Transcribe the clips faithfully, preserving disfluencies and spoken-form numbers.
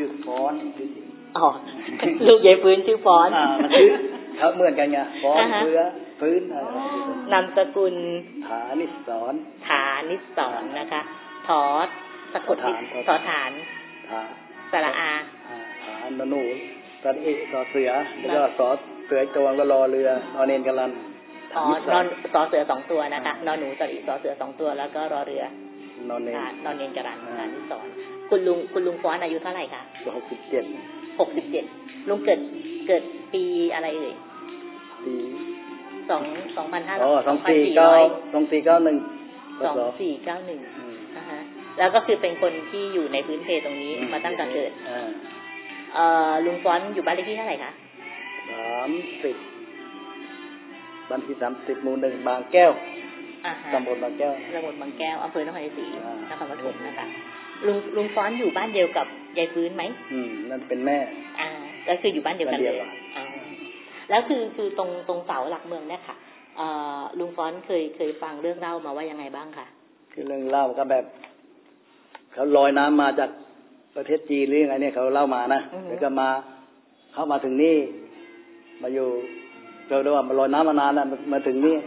ฟ้อนชื่อจริงอ๋อลูกยายฟื้นชื่อฟ้อนอ่ามันชื่อเขาเหมือนกันไงฟ้อนเพื่อฟื้นนามสกุลฐานิสรฐานิสรนะคะถอสะกดถอฐานสระอาฐานนนูสระเอกสอเสือแล้วก็สอเสือจวงก็รอเรือนอนเนนกลันอ๋อนอนสอเสือสองตัวนะคะนอนหนูสระอีสอเสือสองตัวแล้วก็รอเรือนอนเนนนอนเนนกลันฐานิสรคุณลุงคุณลุงฟ้อนอายุเท่าไหร่คะหกสิบเจ็ดหกสิบเจ็ดลุงเกิดเกิดปีอะไรเอ่ยปีสองสองพันห้าร้อยสองสี่เก้าสองสี่เก้าหนึ่งสองสี่เก้าหนึ่งอ่าฮะแล้วก็คือเป็นคนที่อยู่ในพื้นเพตรงนี้มาตั้งแต่เกิดเอ่อลุงฟ้อนอยู่บ้านเลขที่เท่าไหร่คะสามสิบบ้านที่สามสิบหมู่หนึ่งบางแก้วตำบลบางแก้วตำบลบางแก้วอำเภอนครชัยศรีนครปฐมนะคะลุงลุงฟ้อนอยู่บ้านเดียวกับยายฟื้นไหมอืมนั่นเป็นแม่อ่าก็คืออยู่บ้านเดียวกันเลยอ่าแล้วคือคือตรงตรงเสาหลักเมืองเนี่ยค่ะเอ่อลุงฟ้อนเคยเคยฟังเรื่องเล่ามาว่ายังไงบ้างคะคือเรื่องเล่าก็แบบเขาลอยน้ำมาจากประเทศจีนหรือยังไงเนี่ยเขาเล่ามานะแล้วก็มาเข้ามาถึงนี่มาอยู่เราดูว่ามาลอยน้ำมานานแล้วมาถึงนี่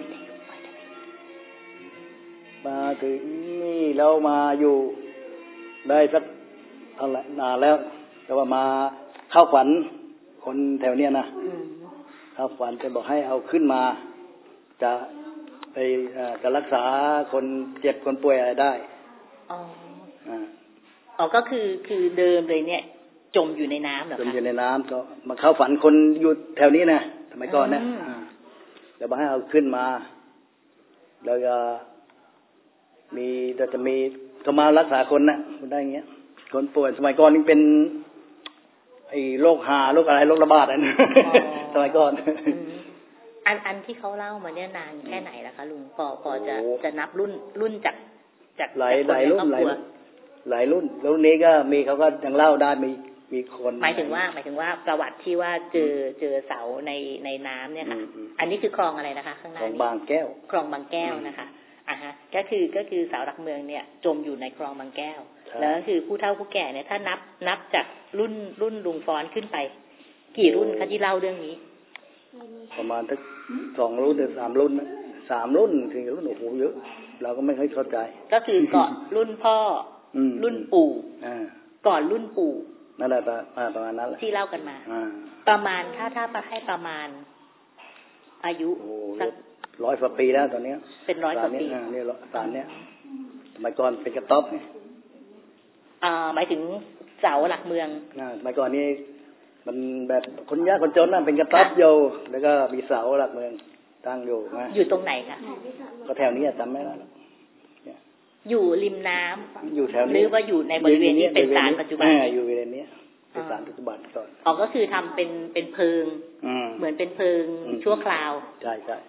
มาถึงนี่แล้วมาอยู่ได้สักเท่าไหร่นานแล้วแต่ว่ามาเข้าฝันคนแถวเนี้ยนะเข้าฝันจะบอกให้เอาขึ้นมาจะไปจะรักษาคนเจ็บคนป่วยอะไรได้อ๋ออ๋อก็คือคือเดิมเลยเนี่ยจมอยู่ในน้ำเหรอคะจมอยู่ในน้ำก็มาเข้าฝันคนอยู่แถวนี้นะสมัยก่อนนะจะบอกให้เอาขึ้นมาแล้วก็มีจะจะมีเขามารักษาคนนะได้อย่างเงี้ยคนป่วยสมัยก่อนนี่เป็นไอ้โรคหาโรคอะไรโรคระบาดอะไรนะสมัยก่อนอันอันที่เขาเล่ามาเนี่ยนานแค่ไหนล่ะคะลุงพอพอจะจะนับรุ่นรุ่นจากจากหลายหลายรุ่นหลายหลายรุ่นรุ่นนี้ก็มีเขาก็ยังเล่าได้มีมีคนหมายถึงว่าหมายถึงว่าประวัติที่ว่าเจอเจอเสาในในน้ำเนี่ยค่ะอันนี้คือคลองอะไรนะคะข้างหน้านี้คลองบางแก้วคลองบางแก้วนะคะอ่าฮะก็คือก็คือเสาหลักเมืองเนี่ยจมอยู่ในคลองบางแก้วแล้วคือผู้เฒ่าผู้แก่เนี่ยถ้านับนับจากรุ่นรุ่นลุงฟ้อนขึ้นไปกี่รุ่นคะที่เล่าเรื่องนี้ประมาณสักสองรุ่นหรือสามรุ่นสามรุ่นสี่รุ่นโอ้โหเยอะเราก็ไม่ค่อยเข้าใจก็คือก่อนรุ่นพ่อรุ่นปู่ก่อนรุ่นปู่นั่นแหละประมาณนั้นแหละที่เล่ากันมาประมาณถ้าถ้าให้ประมาณอายุสักร้อยกว่าปีแล้วตอนนี้เป็นร้อยกว่าปีนี่สารเนี้ยสมัยก่อนเป็นกระต๊อบเนี่ยอ่าหมายถึงเสาหลักเมืองสมัยก่อนนี่มันแบบคนยากคนจนน่ะเป็นกระต๊อบอยู่แล้วก็มีเสาหลักเมืองตั้งอยู่นะอยู่ตรงไหนคะก็แถวนี้จำไม่ได้แล้วอยู่ริมน้ำอยู่แถวนี้หรือว่าอยู่ในบริเวณนี้เป็นศาลปัจจุบันอยู่บริเวณนี้เป็นศาลปัจจุบันก่อนอ๋อก็คือทำเป็นเป็นเพิงเหมือนเป็นเพิงชั่วคราวใช่ใช่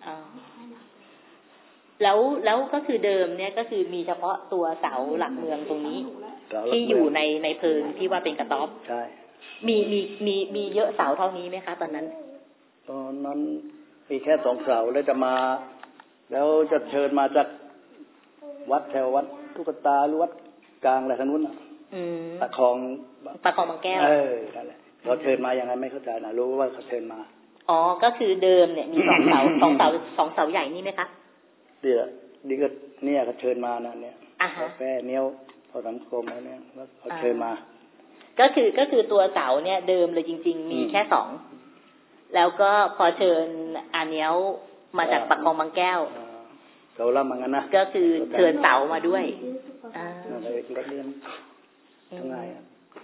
แล้วแล้วก็คือเดิมเนี่ยก็คือมีเฉพาะตัวเสาหลักเมืองตรงนี้ที่อยู่ในในเพิงที่ว่าเป็นกระต๊อบใช่มีมีมีมีเยอะเสาเท่านี้ไหมคะตอนนั้นตอนนั้นมีแค่สองเสาแล้วจะมาแล้วจะเชิญมาจากวัดแถววัดตุ๊กตาหรือวัดกลางอะไรทางนู้นตะคองตะคองบางแก้วเออนั่นแหละเราเชิญมายังไงไม่เข้าใจนะรู้ว่าเขาเชิญมาอ๋อก็คือเดิมเนี่ยมีสองเสาสองเสาสองเสาใหญ่นี่ไหมคะเดี๋ยวนี่ก็เนี่ยเขาเชิญมานะเนี่ยแป้เนี้ยพอสังคมแล้วเนี่ยเขาเชิญมาก็คือก็คือตัวเสาเนี่ยเดิมเลยจริงๆมีแค่สองแล้วก็พอเชิญอาเนี้ยมาจากปากคลองบางแก้วเขาเล่ามางั้นนะก็คือเชิญเสามาด้วยอ่าทำไงอ่ะ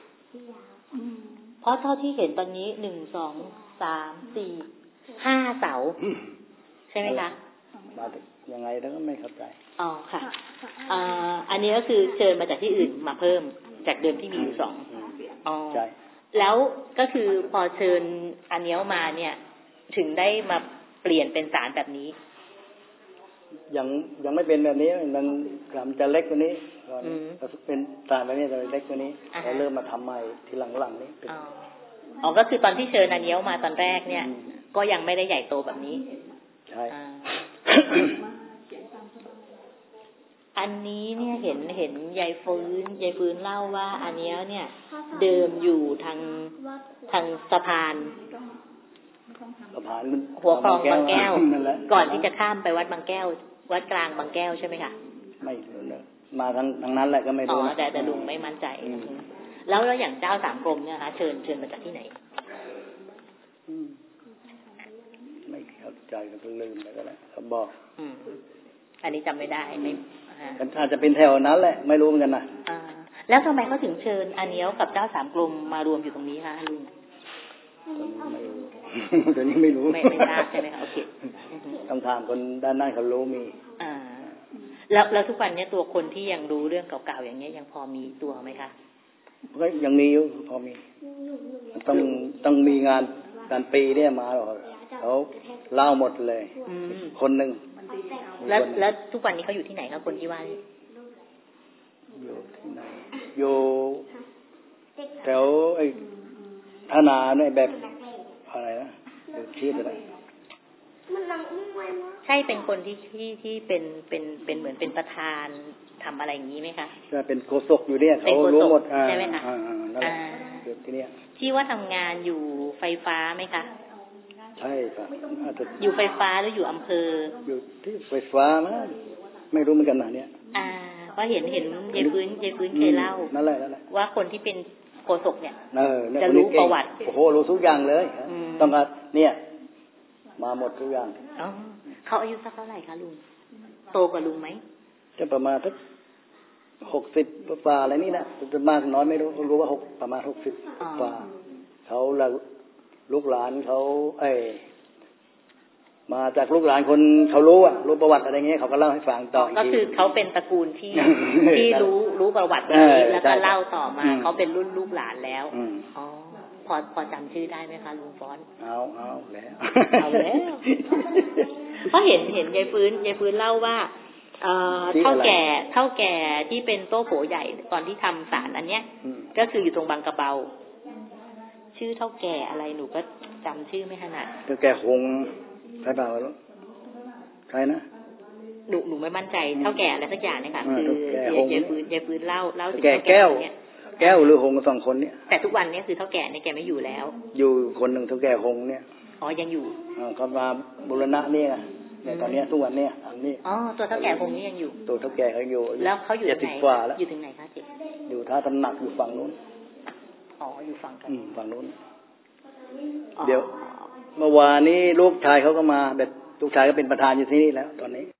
เพราะเท่าที่เห็นตอนนี้หนึ่งสองสามสี่ห้าเสาใช่ไหมคะมายังไงแล้วก็ไม่เข้าใจอ๋อค่ะอ่าอันนี้ก็คือเชิญมาจากที่อื่นมาเพิ่มจากเดิมที่มีอยู่สองอ๋อใช่แล้วก็คือพอเชิญอันเนี้ยมาเนี่ยถึงได้มาเปลี่ยนเป็นศาลแบบนี้ยังยังไม่เป็นแบบนี้มันมันจะเล็กกว่านี้ก่อนเป็นศาลแบบนี้จะเล็กกว่านี้เราเริ่มมาทำใหม่ทีหลังๆนี้อ๋อก็คือตอนที่เชิญอันเนี้ยมาตอนแรกเนี่ยก็ยังไม่ได้ใหญ่โตแบบนี้ใช่อันนี้เนี่ยเห็นเห็นยายฟื้นยายฟื้นเล่าว่าอันนี้เนี่ยเดิมอยู่ทางทางสะพานสะพานหัวคลองบางแก้วก่อนที่จะข้ามไปวัดบางแก้ววัดกลางบางแก้วใช่ไหมคะไม่มาทางทางนั้นแหละก็ไม่รู้อ๋อแต่แต่ลุงไม่มั่นใจแล้วแล้วอย่างเจ้าสามกรมเนี่ยคะเชิญเชิญมาจากที่ไหนไม่เข้าใจก็ลืมไปก็แล้วเขาบอกอืมอันนี้จำไม่ได้ไม่อาจจะเป็นแถวนั้นแหละไม่รู้เหมือนกันนะอ่าแล้วทำไมเขาถึงเชิญอาเนียวกับเจ้าสามกรมมารวมอยู่ตรงนี้คะลุงตอนนี้ไม่รู้ไม่ไม่ทราบใช่ไหมคะโอเคต้องถามคนด้านนั้นเขารู้มีอ่าแล้วแล้วทุกวันนี้ตัวคนที่ยังรู้เรื่องเก่าๆอย่างเงี้ยยังพอมีตัวไหมคะก็ยังมีอยู่พอมีต้องต้องมีงานการปีเนี่ยมาหรอกเขาเล่าหมดเลยคนหนึ่งแล้วแล้วทุกวันนี้เขาอยู่ที่ไหนครับคนที่ว่านี่อยู่ที่ไหนอยู่แถวไอ้ธนาเนี่ยแบบอะไรนะอยู่ที่อะไรใช่เป็นคนที่ที่ที่เป็นเป็นเป็นเหมือนเป็นประธานทำอะไรอย่างนี้ไหมคะใช่เป็นโฆษกอยู่เนี่ยเขารู้หมดใช่ไหมคะอ่าที่เนี่ยที่ว่าทำงานอยู่ไฟฟ้าไหมคะใช่ครับอาจจะอยู่ไฟฟ้าหรืออยู่อำเภออยู่ที่ไฟฟ้ามั้งไม่รู้เหมือนกันนะเนี่ยอ่าเพราะเห็นเห็นยายฟื้นยายฟื้นเคยเล่านั่นแหละนั่นแหละว่าคนที่เป็นโฆษกเนี่ยจะรู้ประวัติโอ้โหรู้ทุกอย่างเลยต้องการเนี่ยมาหมดทุกอย่างอ๋อเขาอายุสักเท่าไหร่คะลุงโตกว่าลุงไหมจะประมาณสักหกสิบกว่าอะไรนี่นะจะมากน้อยไม่รู้รู้ว่าหกประมาณหกสิบกว่าเขาลูกหลานเขาเอ้มาจากลูกหลานคนเขารู้อ่ะรู้ประวัติอะไรเงี้ยเขาก็เล่าให้ฟังต่อก็คือเขาเป็นตระกูลที่ที่รู้รู้ประวัติแบบนี้แล้วก็เล่าต่อมาเขาเป็นรุ่นลูกหลานแล้วอ๋อพอพอจำชื่อได้ไหมคะลุงฟ้อนเอาเอาแล้วเอาแล้วเพราะเห็นเห็นยายฟื้นยายฟื้นเล่าว่าเอ่อเท่าแก่เท่าแก่ที่เป็นโต๊ะโผใหญ่ตอนที่ทำศาลอันเนี้ยก็คืออยู่ตรงบางกระเบาชื่อเท่าแก่อะไรหนูก็จำชื่อไม่ถนัดเท่าแก่คงใครเปล่าแล้วใครนะหนูหนูไม่มั่นใจเท่าแก่อะไรสักอย่างเนี่ยค่ะคือยายฟื้นยายฟื้นเล่าเล่าถึงเท่าแก่เนี่ยแก้วหรือหงสองคนเนี่ยแต่ทุกวันนี้คือเท่าแก่เนี่ยแกไม่อยู่แล้วอยู่คนหนึ่งเท่าแก่หงเนี่ยอ๋อยังอยู่อ๋อเขามาบูรณะเนี่ยเนี่ยตอนนี้ทุกวันเนี่ยอันนี้อ๋อตัวเท่าแก่หงนี่ยังอยู่ตัวเท่าแก่เขาอยู่แล้วเขาอยู่ที่ไหนอยู่ถึงไหนคะเจ๊อยู่ท่าตำหนักอยู่ฝั่งนู้นอ๋ออยู่ฝั่งกันฝั่งนู้นเดี๋ยวเมื่อวานนี้ลูกชายเขาก็มาแบบลูกชายก็เป็นประธานอยู่ที่นี่แล้วตอนนี้